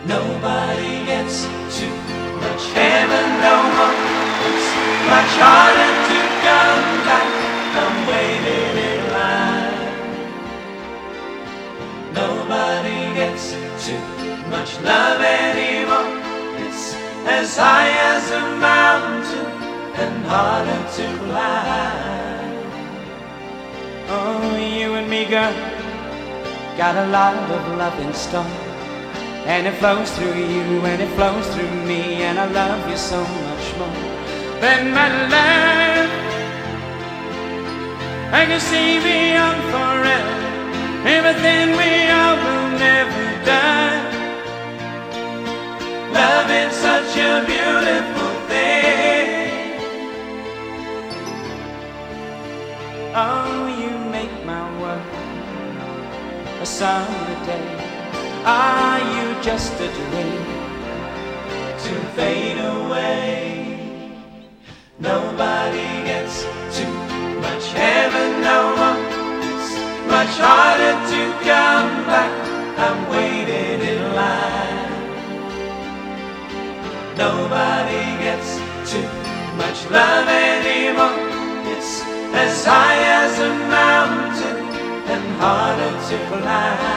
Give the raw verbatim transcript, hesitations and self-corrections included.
Nobody gets too much heaven no more. It's much harder to come back. I'm waiting in line. Nobody gets too much love anymore. It's as high as a mountain and harder to climb. Oh, you and me, girl, got a lot of love in store. And it flows through you, and it flows through me, and I love you so much more than my life. I can see beyond forever, everything we are will never die. Love is such a beautiful thing. Oh, you make my world a summer day. Are you just a dream to fade away? Nobody gets too much heaven no more. It's much harder to come back. I'm waiting in line. Nobody gets too much love anymore. It's as high as a mountain and harder to climb.